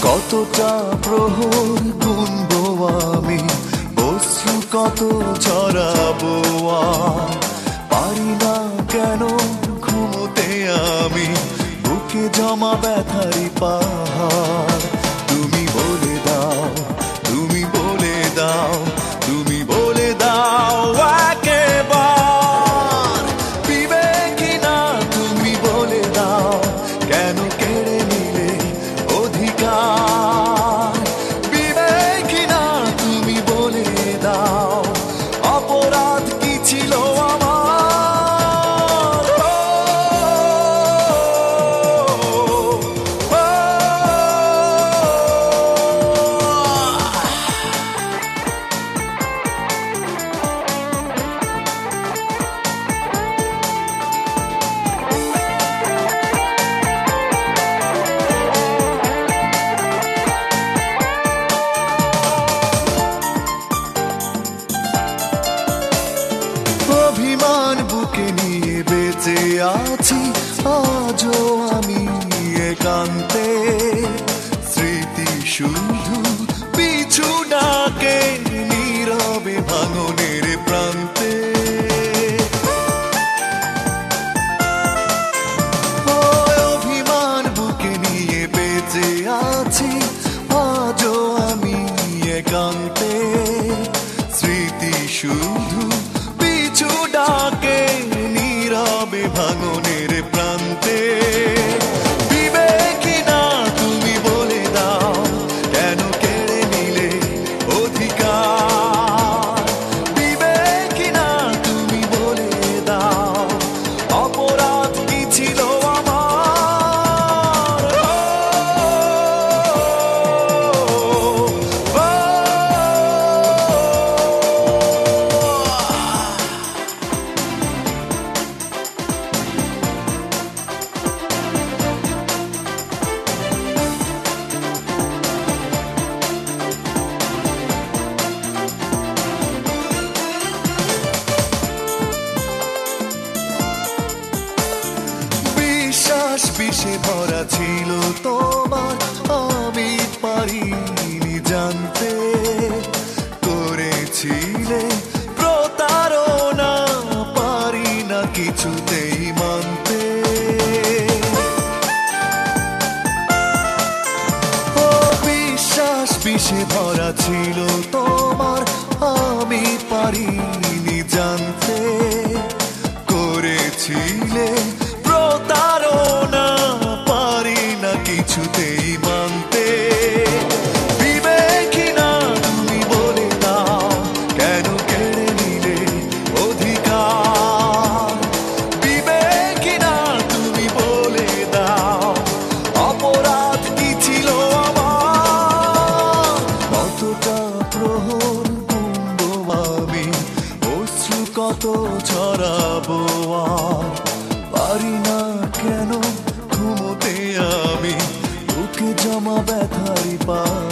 কতটা প্রহর গুনবো আমি, অশ্রু কত ছড়াবো, পারি না কেন ঘুমোতে আমি, বুকে জমা ব্যথারি পাহাড়। তুমি বলে দাও, তুমি বলে দাও, তুমি বলে দাও একেবার, বিবেকী না তুমি বলে দাও, কেন কেড়ে নিলে অধিকার। বিবেকী না তুমি বলে দাও, অপরাধ কি ছিল আমার। অভিমান বুকে নিয়ে বেঁচে আছি আজও আমি একান্তে, স্মৃতি শুধু পিছু ডাকে নীরবে ভাঙনের প্রান্তে। অভিমান বুকে নিয়ে বেঁচে আছি আজও আমি একান্তে, স্মৃতি শুধু পিছু ডাকে নীরবে ভাঙনের প্রান্তে। বিবেকী না তুমি বলে দাও, কেন কেড়ে নিলে অধিকার। বিবেকী না তুমি বলে দাও, অপরাধ কি ছিল বিশ্বাস বিষে ভরা ছিল তোমার, আমি পারিনি জানতে, করেছিলে প্রতারণা, পারি না কিছুতেই মানতে। ও বিশ্বাস বিষে ভরা ছিল তোমার, আমি পারিনি জানতে, করেছিলে প্রতারণা, পারি না কিছুতেই মানতে। বিবেকী না তুমি বলে দাও, কেন কেড়ে নিলে অধিকার। বিবেকী না তুমি বলে দাও, অপরাধ কি ছিল আমার। কতটা প্রহর গুনবো আমি, অশ্রু কত ছড়াবো, পারি না কেন ঘুমোতে আমি, বুকে জমা ব্যথারি পা।